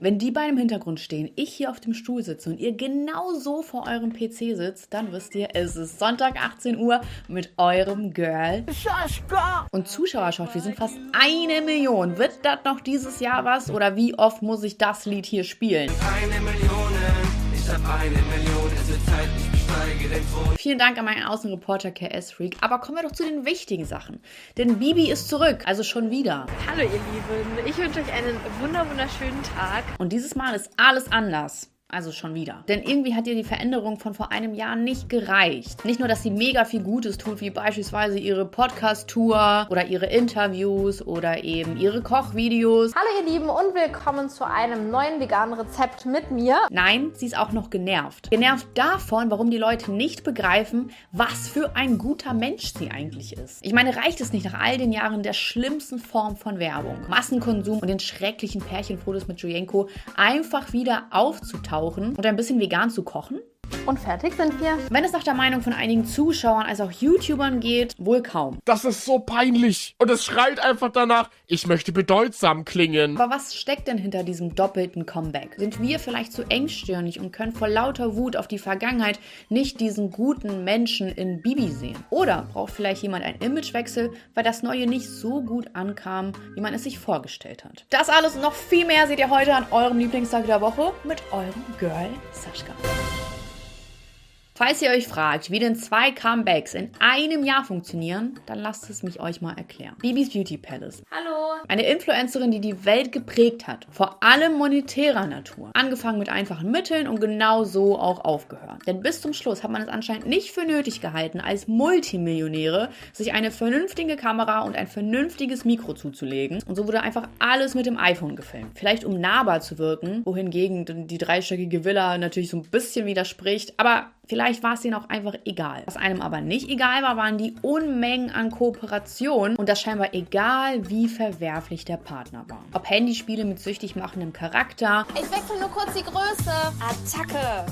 Wenn die beiden im Hintergrund stehen, ich hier auf dem Stuhl sitze und ihr genau so vor eurem PC sitzt, dann wisst ihr, es ist Sonntag 18 Uhr mit eurem Girl Sascha. Und Zuschauerschaut, wir sind fast 1 Million. Wird das noch dieses Jahr was oder wie oft muss ich das Lied hier spielen? 1 Million, ich hab 1 Million, es wird Zeit, ich besteige den Thron. Vielen Dank an meinen Außenreporter KS-Freak. Aber kommen wir doch zu den wichtigen Sachen. Denn Bibi ist zurück, also schon wieder. Hallo ihr Lieben, ich wünsche euch einen wunderschönen Tag. Und dieses Mal ist alles anders. Also schon wieder. Denn irgendwie hat ihr die Veränderung von vor einem Jahr nicht gereicht. Nicht nur, dass sie mega viel Gutes tut, wie beispielsweise ihre Podcast-Tour oder ihre Interviews oder eben ihre Kochvideos. Hallo ihr Lieben und willkommen zu einem neuen veganen Rezept mit mir. Nein, sie ist auch noch genervt. Genervt davon, warum die Leute nicht begreifen, was für ein guter Mensch sie eigentlich ist. Ich meine, reicht es nicht nach all den Jahren der schlimmsten Form von Werbung, Massenkonsum und den schrecklichen Pärchenfotos mit Julienko einfach wieder aufzutauchen und ein bisschen vegan zu kochen? Und fertig sind wir. Wenn es nach der Meinung von einigen Zuschauern als auch YouTubern geht, wohl kaum. Das ist so peinlich. Und es schreit einfach danach, ich möchte bedeutsam klingen. Aber was steckt denn hinter diesem doppelten Comeback? Sind wir vielleicht zu engstirnig und können vor lauter Wut auf die Vergangenheit nicht diesen guten Menschen in Bibi sehen? Oder braucht vielleicht jemand einen Imagewechsel, weil das Neue nicht so gut ankam, wie man es sich vorgestellt hat? Das alles und noch viel mehr seht ihr heute an eurem Lieblingstag der Woche mit eurem Girl Sascha. Falls ihr euch fragt, wie denn 2 Comebacks in einem Jahr funktionieren, dann lasst es mich euch mal erklären. Bibis Beauty Palace. Hallo. Eine Influencerin, die die Welt geprägt hat, vor allem monetärer Natur. Angefangen mit einfachen Mitteln und genau so auch aufgehört. Denn bis zum Schluss hat man es anscheinend nicht für nötig gehalten, als Multimillionäre sich eine vernünftige Kamera und ein vernünftiges Mikro zuzulegen. Und so wurde einfach alles mit dem iPhone gefilmt. Vielleicht um nahbar zu wirken, wohingegen die dreistöckige Villa natürlich so ein bisschen widerspricht, aber vielleicht war es ihnen auch einfach egal. Was einem aber nicht egal war, waren die Unmengen an Kooperationen und das scheinbar egal, wie verwerflich der Partner war. Ob Handyspiele mit süchtig machendem Charakter. Ich wechsle nur kurz die Größe. Attacke.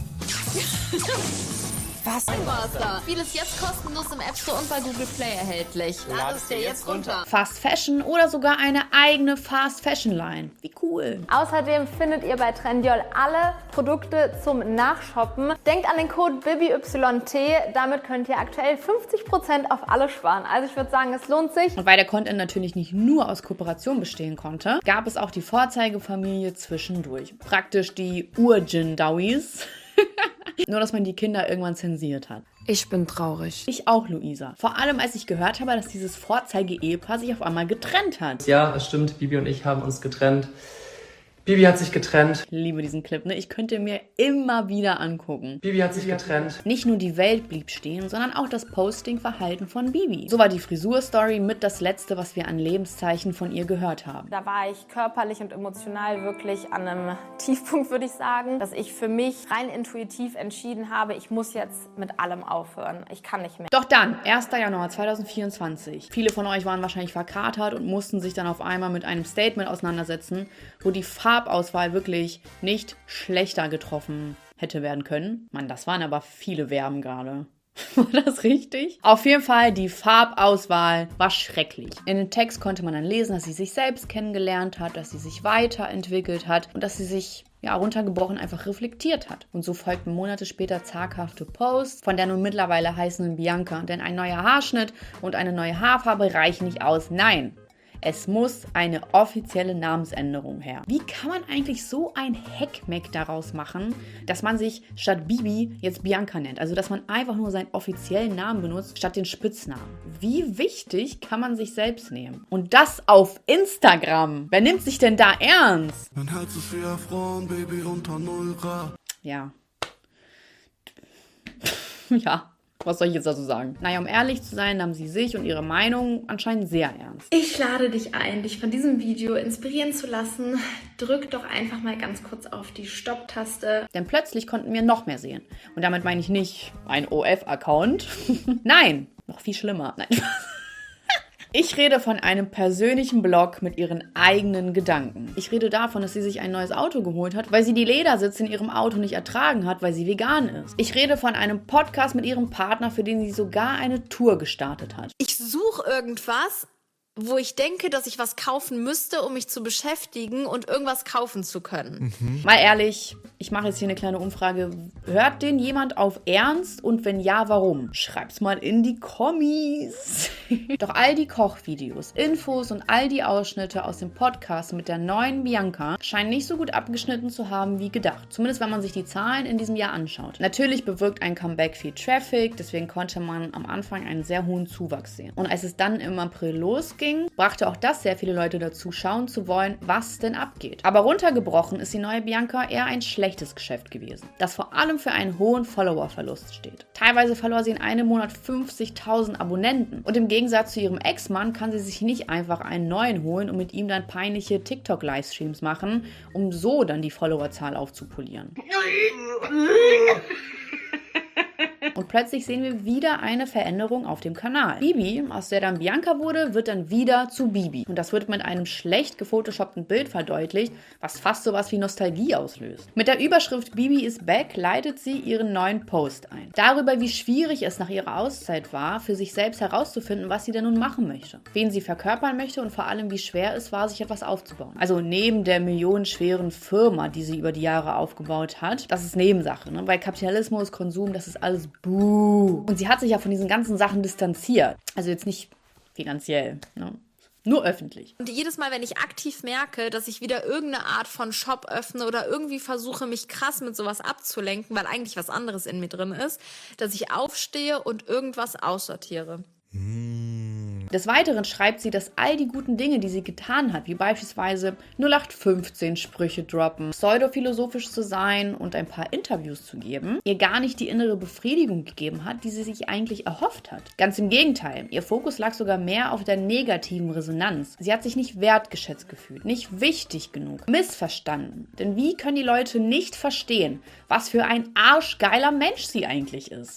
Was? Master. Spiel ist jetzt kostenlos im App Store und bei Google Play erhältlich. Lad es dir jetzt runter. Fast Fashion oder sogar eine eigene Fast Fashion Line. Wie cool. Außerdem findet ihr bei Trendyol alle Produkte zum Nachshoppen. Denkt an den Code BIBIYT, damit könnt ihr aktuell 50% auf alles sparen. Also ich würde sagen, es lohnt sich. Und weil der Content natürlich nicht nur aus Kooperation bestehen konnte, gab es auch die Vorzeigefamilie zwischendurch. Praktisch die Urjin-Dawis. Nur, dass man die Kinder irgendwann zensiert hat. Ich bin traurig. Ich auch, Luisa. Vor allem, als ich gehört habe, dass dieses Vorzeige-Ehepaar sich auf einmal getrennt hat. Ja, es stimmt. Bibi und ich haben uns getrennt. Bibi hat sich getrennt. Ich liebe diesen Clip, ne? Ich könnte mir immer wieder angucken. Bibi hat sich getrennt. Nicht nur die Welt blieb stehen, sondern auch das Posting-Verhalten von Bibi. So war die Frisur-Story mit das Letzte, was wir an Lebenszeichen von ihr gehört haben. Da war ich körperlich und emotional wirklich an einem Tiefpunkt, würde ich sagen, dass ich für mich rein intuitiv entschieden habe, ich muss jetzt mit allem aufhören. Ich kann nicht mehr. Doch dann, 1. Januar 2024. Viele von euch waren wahrscheinlich verkatert und mussten sich dann auf einmal mit einem Statement auseinandersetzen, wo die Farbauswahl wirklich nicht schlechter getroffen hätte werden können. Mann, das waren aber viele Verben gerade. War das richtig? Auf jeden Fall, die Farbauswahl war schrecklich. In dem Text konnte man dann lesen, dass sie sich selbst kennengelernt hat, dass sie sich weiterentwickelt hat und dass sie sich runtergebrochen einfach reflektiert hat. Und so folgten Monate später zaghafte Posts von der nun mittlerweile heißenden Bianca. Denn ein neuer Haarschnitt und eine neue Haarfarbe reichen nicht aus. Nein! Es muss eine offizielle Namensänderung her. Wie kann man eigentlich so ein Heckmeck daraus machen, dass man sich statt Bibi jetzt Bianca nennt? Also, dass man einfach nur seinen offiziellen Namen benutzt, statt den Spitznamen. Wie wichtig kann man sich selbst nehmen? Und das auf Instagram. Wer nimmt sich denn da ernst? Mein Herz ist wie erfroren, Baby, unter 0 Grad. Ja. Ja. Was soll ich jetzt dazu sagen? Naja, um ehrlich zu sein, nahmen sie sich und ihre Meinung anscheinend sehr ernst. Ich lade dich ein, dich von diesem Video inspirieren zu lassen. Drück doch einfach mal ganz kurz auf die Stopp-Taste. Denn plötzlich konnten wir noch mehr sehen. Und damit meine ich nicht ein OF-Account. Nein, noch viel schlimmer. Nein. Ich rede von einem persönlichen Blog mit ihren eigenen Gedanken. Ich rede davon, dass sie sich ein neues Auto geholt hat, weil sie die Ledersitze in ihrem Auto nicht ertragen hat, weil sie vegan ist. Ich rede von einem Podcast mit ihrem Partner, für den sie sogar eine Tour gestartet hat. Ich suche irgendwas, wo ich denke, dass ich was kaufen müsste, um mich zu beschäftigen und irgendwas kaufen zu können. Mal ehrlich, ich mache jetzt hier eine kleine Umfrage. Hört den jemand auf Ernst? Und wenn ja, warum? Schreibt's mal in die Kommis. Doch all die Kochvideos, Infos und all die Ausschnitte aus dem Podcast mit der neuen Bianca scheinen nicht so gut abgeschnitten zu haben wie gedacht. Zumindest wenn man sich die Zahlen in diesem Jahr anschaut. Natürlich bewirkt ein Comeback viel Traffic, deswegen konnte man am Anfang einen sehr hohen Zuwachs sehen. Und als es dann im April losging, brachte auch das sehr viele Leute dazu, schauen zu wollen, was denn abgeht. Aber runtergebrochen ist die neue Bianca eher ein schlechtes Geschäft gewesen, das vor allem für einen hohen Follower-Verlust steht. Teilweise verlor sie in einem Monat 50.000 Abonnenten. Und im Gegensatz zu ihrem Ex-Mann kann sie sich nicht einfach einen neuen holen und mit ihm dann peinliche TikTok-Livestreams machen, um so dann die Followerzahl aufzupolieren. Und plötzlich sehen wir wieder eine Veränderung auf dem Kanal. Bibi, aus der dann Bianca wurde, wird dann wieder zu Bibi. Und das wird mit einem schlecht gefotoshoppten Bild verdeutlicht, was fast sowas wie Nostalgie auslöst. Mit der Überschrift Bibi is back leitet sie ihren neuen Post ein. Darüber, wie schwierig es nach ihrer Auszeit war, für sich selbst herauszufinden, was sie denn nun machen möchte. Wen sie verkörpern möchte und vor allem, wie schwer es war, sich etwas aufzubauen. Also neben der millionenschweren Firma, die sie über die Jahre aufgebaut hat, das ist Nebensache, ne? Weil Kapitalismus, Konsum, das ist alles buh. Und sie hat sich ja von diesen ganzen Sachen distanziert. Also jetzt nicht finanziell, ne? Nur öffentlich. Und jedes Mal, wenn ich aktiv merke, dass ich wieder irgendeine Art von Shop öffne oder irgendwie versuche, mich krass mit sowas abzulenken, weil eigentlich was anderes in mir drin ist, dass ich aufstehe und irgendwas aussortiere. Des Weiteren schreibt sie, dass all die guten Dinge, die sie getan hat, wie beispielsweise 0815 Sprüche droppen, pseudophilosophisch zu sein und ein paar Interviews zu geben, ihr gar nicht die innere Befriedigung gegeben hat, die sie sich eigentlich erhofft hat. Ganz im Gegenteil, ihr Fokus lag sogar mehr auf der negativen Resonanz. Sie hat sich nicht wertgeschätzt gefühlt, nicht wichtig genug, missverstanden. Denn wie können die Leute nicht verstehen, was für ein arschgeiler Mensch sie eigentlich ist?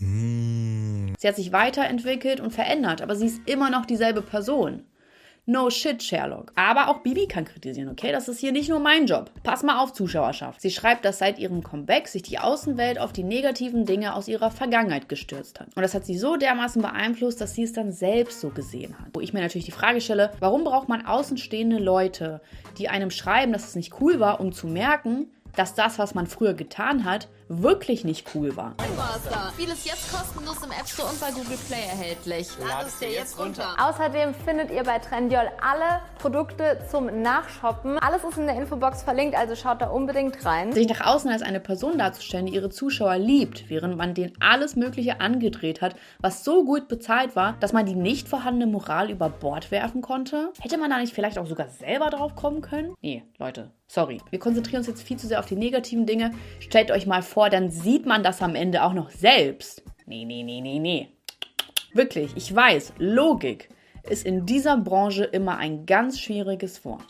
Sie hat sich weiterentwickelt und verändert, aber sie ist immer noch dieselbe Person. No shit, Sherlock. Aber auch Bibi kann kritisieren, okay? Das ist hier nicht nur mein Job. Pass mal auf, Zuschauerschaft. Sie schreibt, dass seit ihrem Comeback sich die Außenwelt auf die negativen Dinge aus ihrer Vergangenheit gestürzt hat. Und das hat sie so dermaßen beeinflusst, dass sie es dann selbst so gesehen hat. Wo ich mir natürlich die Frage stelle, warum braucht man außenstehende Leute, die einem schreiben, dass es nicht cool war, um zu merken, dass das, was man früher getan hat, wirklich nicht cool war. Spiel ist jetzt kostenlos im App Store und bei Google Play erhältlich. Lad es dir jetzt runter. Außerdem findet ihr bei Trendyol alle Produkte zum Nachshoppen. Alles ist in der Infobox verlinkt, also schaut da unbedingt rein. Sich nach außen als eine Person darzustellen, die ihre Zuschauer liebt, während man denen alles Mögliche angedreht hat, was so gut bezahlt war, dass man die nicht vorhandene Moral über Bord werfen konnte? Hätte man da nicht vielleicht auch sogar selber drauf kommen können? Nee, Leute, sorry. Wir konzentrieren uns jetzt viel zu sehr auf die negativen Dinge. Stellt euch mal vor, dann sieht man das am Ende auch noch selbst. Nee. Wirklich, ich weiß, Logik ist in dieser Branche immer ein ganz schwieriges Wort.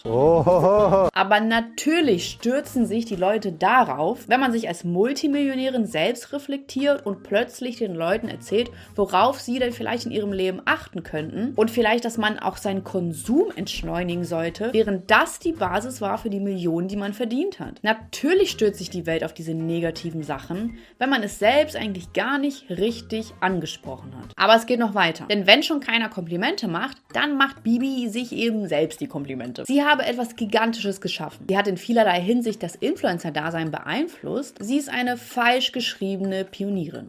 Aber natürlich stürzen sich die Leute darauf, wenn man sich als Multimillionärin selbst reflektiert und plötzlich den Leuten erzählt, worauf sie denn vielleicht in ihrem Leben achten könnten und vielleicht, dass man auch seinen Konsum entschleunigen sollte, während das die Basis war für die Millionen, die man verdient hat. Natürlich stürzt sich die Welt auf diese negativen Sachen, wenn man es selbst eigentlich gar nicht richtig angesprochen hat. Aber es geht noch weiter. Denn wenn schon keiner Komplimente macht, dann macht Bibi sich eben selbst die Komplimente. Sie habe etwas Gigantisches geschaffen. Sie hat in vielerlei Hinsicht das Influencer-Dasein beeinflusst. Sie ist eine falsch geschriebene Pionierin.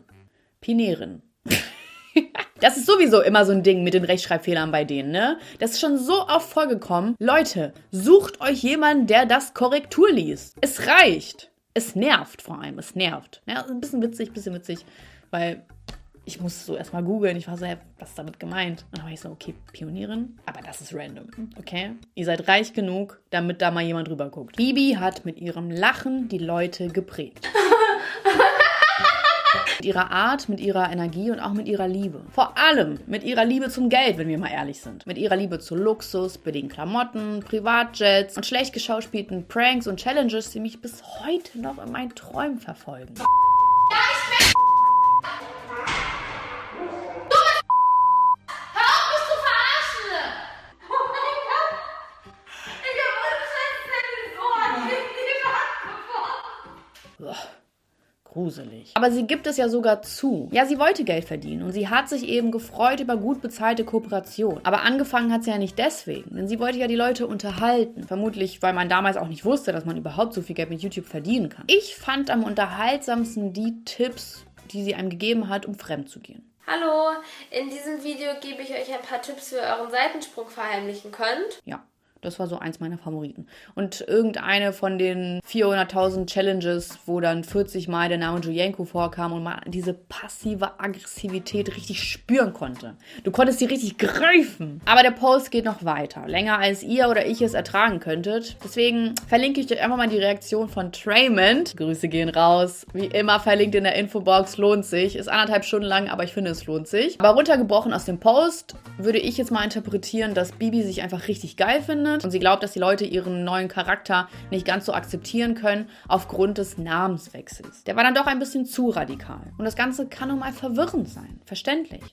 Das ist sowieso immer so ein Ding mit den Rechtschreibfehlern bei denen, ne? Das ist schon so oft vorgekommen. Leute, sucht euch jemanden, der das Korrektur liest. Es reicht. Es nervt vor allem, es nervt. Ja, ein bisschen witzig, weil ich musste so erstmal googeln. Ich war so, was ist damit gemeint? Und dann war ich so, okay, Pionierin, aber das ist random, okay? Ihr seid reich genug, damit da mal jemand drüber guckt. Bibi hat mit ihrem Lachen die Leute geprägt. Mit ihrer Art, mit ihrer Energie und auch mit ihrer Liebe. Vor allem mit ihrer Liebe zum Geld, wenn wir mal ehrlich sind. Mit ihrer Liebe zu Luxus, billigen Klamotten, Privatjets und schlecht geschauspielten Pranks und Challenges, die mich bis heute noch in meinen Träumen verfolgen. gruselig. Aber sie gibt es ja sogar zu. Ja, sie wollte Geld verdienen und sie hat sich eben gefreut über gut bezahlte Kooperation. Aber angefangen hat sie ja nicht deswegen, denn sie wollte ja die Leute unterhalten. Vermutlich, weil man damals auch nicht wusste, dass man überhaupt so viel Geld mit YouTube verdienen kann. Ich fand am unterhaltsamsten die Tipps, die sie einem gegeben hat, um fremd zu gehen. Hallo, in diesem Video gebe ich euch ein paar Tipps, wie ihr euren Seitensprung verheimlichen könnt. Ja. Das war so eins meiner Favoriten. Und irgendeine von den 400.000 Challenges, wo dann 40 Mal der Name Julienko vorkam und man diese passive Aggressivität richtig spüren konnte. Du konntest sie richtig greifen. Aber der Post geht noch weiter. Länger als ihr oder ich es ertragen könntet. Deswegen verlinke ich euch einfach mal die Reaktion von Traymond. Grüße gehen raus. Wie immer verlinkt in der Infobox. Lohnt sich. Ist 1,5 Stunden lang, aber ich finde, es lohnt sich. Aber runtergebrochen aus dem Post würde ich jetzt mal interpretieren, dass Bibi sich einfach richtig geil findet. Und sie glaubt, dass die Leute ihren neuen Charakter nicht ganz so akzeptieren können aufgrund des Namenswechsels. Der war dann doch ein bisschen zu radikal. Und das Ganze kann nun mal verwirrend sein. Verständlich.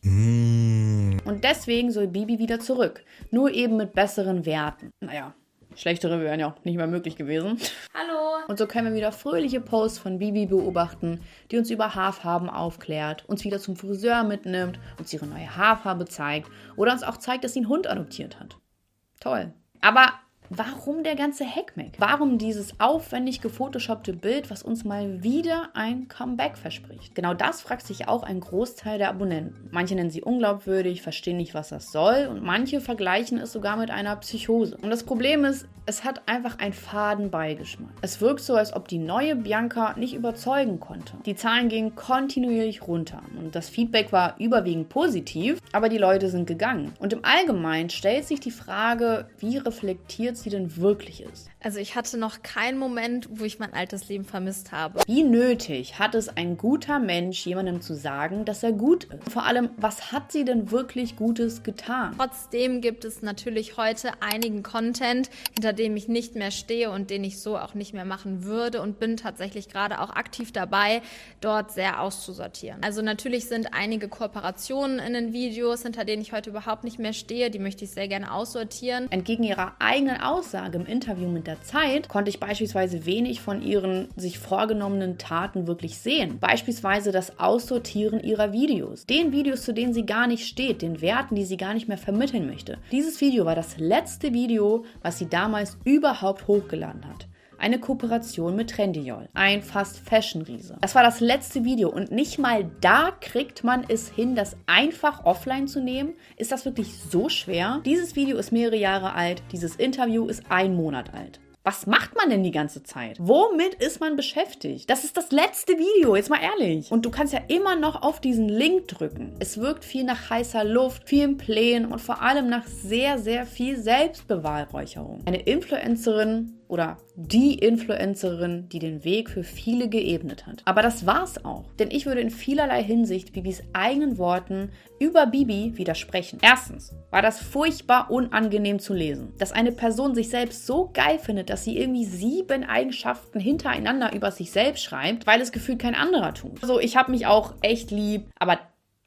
Und deswegen soll Bibi wieder zurück. Nur eben mit besseren Werten. Naja, schlechtere wären ja auch nicht mehr möglich gewesen. Hallo. Und so können wir wieder fröhliche Posts von Bibi beobachten, die uns über Haarfarben aufklärt, uns wieder zum Friseur mitnimmt, uns ihre neue Haarfarbe zeigt oder uns auch zeigt, dass sie einen Hund adoptiert hat. Toll. Aber warum der ganze Hackmack? Warum dieses aufwendig gefotoshoppte Bild, was uns mal wieder ein Comeback verspricht? Genau das fragt sich auch ein Großteil der Abonnenten. Manche nennen sie unglaubwürdig, verstehen nicht, was das soll und manche vergleichen es sogar mit einer Psychose. Und das Problem ist, es hat einfach einen faden Beigeschmack. Es wirkt so, als ob die neue Bianca nicht überzeugen konnte. Die Zahlen gingen kontinuierlich runter und das Feedback war überwiegend positiv, aber die Leute sind gegangen. Und im Allgemeinen stellt sich die Frage, wie reflektiert sie denn wirklich ist. Also ich hatte noch keinen Moment, wo ich mein altes Leben vermisst habe. Wie nötig hat es ein guter Mensch, jemandem zu sagen, dass er gut ist? Vor allem, was hat sie denn wirklich Gutes getan? Trotzdem gibt es natürlich heute einigen Content, hinter dem ich nicht mehr stehe und den ich so auch nicht mehr machen würde und bin tatsächlich gerade auch aktiv dabei, dort sehr auszusortieren. Also natürlich sind einige Kooperationen in den Videos, hinter denen ich heute überhaupt nicht mehr stehe, die möchte ich sehr gerne aussortieren. Entgegen ihrer eigenen Aussage im Interview mit der Zeit konnte ich beispielsweise wenig von ihren sich vorgenommenen Taten wirklich sehen. Beispielsweise das Aussortieren ihrer Videos. Den Videos, zu denen sie gar nicht steht, den Werten, die sie gar nicht mehr vermitteln möchte. Dieses Video war das letzte Video, was sie damals überhaupt hochgeladen hat. Eine Kooperation mit Trendyol, ein Fast-Fashion-Riese. Das war das letzte Video und nicht mal da kriegt man es hin, das einfach offline zu nehmen. Ist das wirklich so schwer? Dieses Video ist mehrere Jahre alt, dieses Interview ist 1 Monat alt. Was macht man denn die ganze Zeit? Womit ist man beschäftigt? Das ist das letzte Video, jetzt mal ehrlich. Und du kannst ja immer noch auf diesen Link drücken. Es wirkt viel nach heißer Luft, vielen Plänen und vor allem nach sehr, sehr viel Selbstbeweihräucherung. Eine Influencerin oder die Influencerin, die den Weg für viele geebnet hat. Aber das war's auch. Denn ich würde in vielerlei Hinsicht Bibis eigenen Worten über Bibi widersprechen. Erstens war das furchtbar unangenehm zu lesen, dass eine Person sich selbst so geil findet, dass sie irgendwie 7 Eigenschaften hintereinander über sich selbst schreibt, weil es gefühlt kein anderer tut. Also ich habe mich auch echt lieb, aber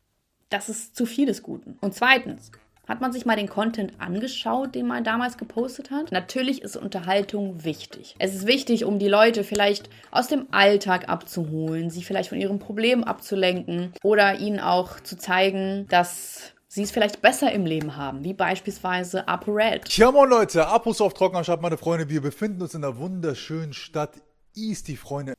das ist zu viel des Guten. Und zweitens, hat man sich mal den Content angeschaut, den man damals gepostet hat? Natürlich ist Unterhaltung wichtig. Es ist wichtig, um die Leute vielleicht aus dem Alltag abzuholen, sie vielleicht von ihren Problemen abzulenken oder ihnen auch zu zeigen, dass sie es vielleicht besser im Leben haben, wie beispielsweise ApoRed. Ja moin Leute, Apos auf Trockenerstadt, meine Freunde. Wir befinden uns in der wunderschönen Stadt Easty, Freunde.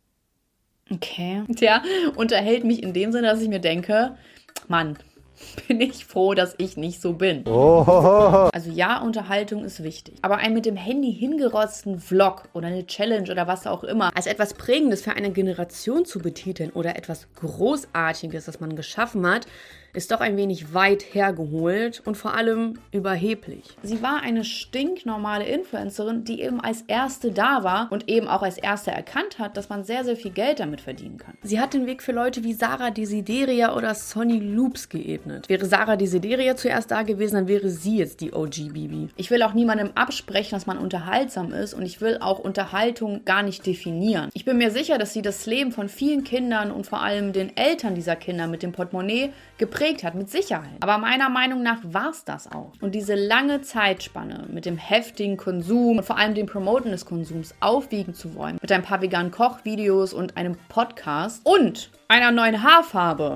Okay. Tja, unterhält mich in dem Sinne, dass ich mir denke, Mann, bin ich froh, dass ich nicht so bin. Also ja, Unterhaltung ist wichtig. Aber einen mit dem Handy hingerotzten Vlog oder eine Challenge oder was auch immer als etwas Prägendes für eine Generation zu betiteln oder etwas Großartiges, das man geschaffen hat, ist doch ein wenig weit hergeholt und vor allem überheblich. Sie war eine stinknormale Influencerin, die eben als Erste da war und eben auch als Erste erkannt hat, dass man sehr, sehr viel Geld damit verdienen kann. Sie hat den Weg für Leute wie Sarah Desideria oder Sonny Loops geebnet. zugeordnet. Wäre Sarah Desideria zuerst da gewesen, dann wäre sie jetzt die OG Bibi. Ich will auch niemandem absprechen, dass man unterhaltsam ist und ich will auch Unterhaltung gar nicht definieren. Ich bin mir sicher, dass sie das Leben von vielen Kindern und vor allem den Eltern dieser Kinder mit dem Portemonnaie geprägt hat, mit Sicherheit. Aber meiner Meinung nach war es das auch. Und diese lange Zeitspanne mit dem heftigen Konsum und vor allem dem Promoten des Konsums aufwiegen zu wollen, mit ein paar veganen Kochvideos und einem Podcast und einer neuen Haarfarbe.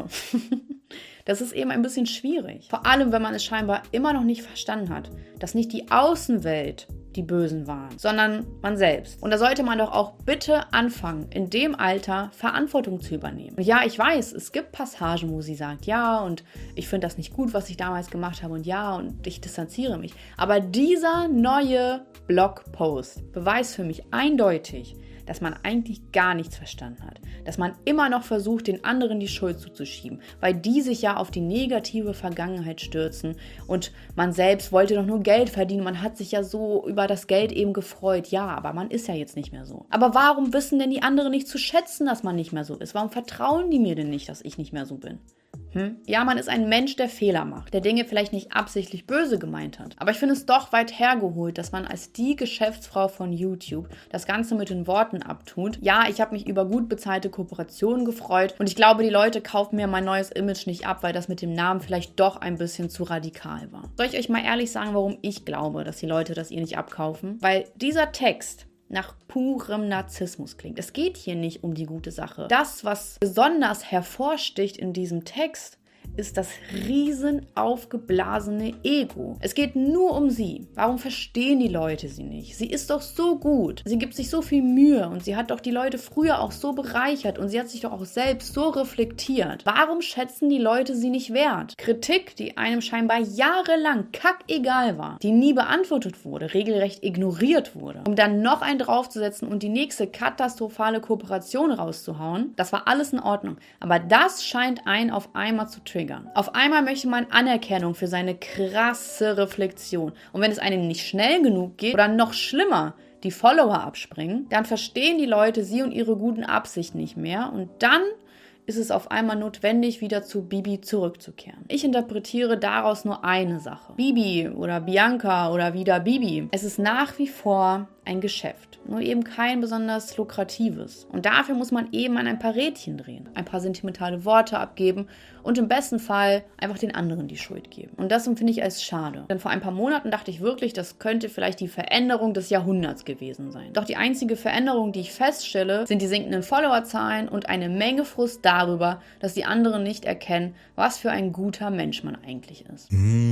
Das ist eben ein bisschen schwierig. Vor allem, wenn man es scheinbar immer noch nicht verstanden hat, dass nicht die Außenwelt die Bösen waren, sondern man selbst. Und da sollte man doch auch bitte anfangen, in dem Alter Verantwortung zu übernehmen. Und ja, ich weiß, es gibt Passagen, wo sie sagt, ja, und ich finde das nicht gut, was ich damals gemacht habe und ja, und ich distanziere mich. Aber dieser neue Blogpost beweist für mich eindeutig, dass man eigentlich gar nichts verstanden hat. Dass man immer noch versucht, den anderen die Schuld zuzuschieben, weil die sich ja auf die negative Vergangenheit stürzen und man selbst wollte doch nur Geld verdienen. Man hat sich ja so über das Geld eben gefreut. Ja, aber man ist ja jetzt nicht mehr so. Aber warum wissen denn die anderen nicht zu schätzen, dass man nicht mehr so ist? Warum vertrauen die mir denn nicht, dass ich nicht mehr so bin? Ja, man ist ein Mensch, der Fehler macht, der Dinge vielleicht nicht absichtlich böse gemeint hat. Aber ich finde es doch weit hergeholt, dass man als die Geschäftsfrau von YouTube das Ganze mit den Worten abtut. Ja, ich habe mich über gut bezahlte Kooperationen gefreut und ich glaube, die Leute kaufen mir mein neues Image nicht ab, weil das mit dem Namen vielleicht doch ein bisschen zu radikal war. Soll ich euch mal ehrlich sagen, warum ich glaube, dass die Leute das ihr nicht abkaufen? Weil dieser Text nach purem Narzissmus klingt. Es geht hier nicht um die gute Sache. Das, was besonders hervorsticht in diesem Text, ist das riesen aufgeblasene Ego. Es geht nur um sie. Warum verstehen die Leute sie nicht? Sie ist doch so gut. Sie gibt sich so viel Mühe und sie hat doch die Leute früher auch so bereichert und sie hat sich doch auch selbst so reflektiert. Warum schätzen die Leute sie nicht wert? Kritik, die einem scheinbar jahrelang kackegal war, die nie beantwortet wurde, regelrecht ignoriert wurde, um dann noch einen draufzusetzen und die nächste katastrophale Kooperation rauszuhauen, das war alles in Ordnung. Aber das scheint einen auf einmal zu triggern. Auf einmal möchte man Anerkennung für seine krasse Reflexion. Und wenn es einem nicht schnell genug geht oder noch schlimmer, die Follower abspringen, dann verstehen die Leute sie und ihre guten Absichten nicht mehr und dann ist es auf einmal notwendig, wieder zu Bibi zurückzukehren. Ich interpretiere daraus nur eine Sache. Bibi oder Bianca oder wieder Bibi. Es ist nach wie vor ein Geschäft, nur eben kein besonders lukratives. Und dafür muss man eben an ein paar Rädchen drehen, ein paar sentimentale Worte abgeben und im besten Fall einfach den anderen die Schuld geben. Und das empfinde ich als schade. Denn vor ein paar Monaten dachte ich wirklich, das könnte vielleicht die Veränderung des Jahrhunderts gewesen sein. Doch die einzige Veränderung, die ich feststelle, sind die sinkenden Followerzahlen und eine Menge Frust darüber, dass die anderen nicht erkennen, was für ein guter Mensch man eigentlich ist.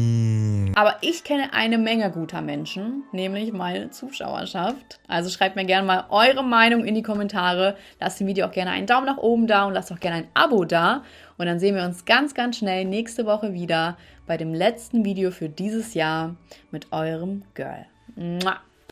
Aber ich kenne eine Menge guter Menschen, nämlich meine Zuschauerschaft. Also schreibt mir gerne mal eure Meinung in die Kommentare. Lasst dem Video auch gerne einen Daumen nach oben da und lasst auch gerne ein Abo da. Und dann sehen wir uns ganz, ganz schnell nächste Woche wieder bei dem letzten Video für dieses Jahr mit eurem Girl. Mua.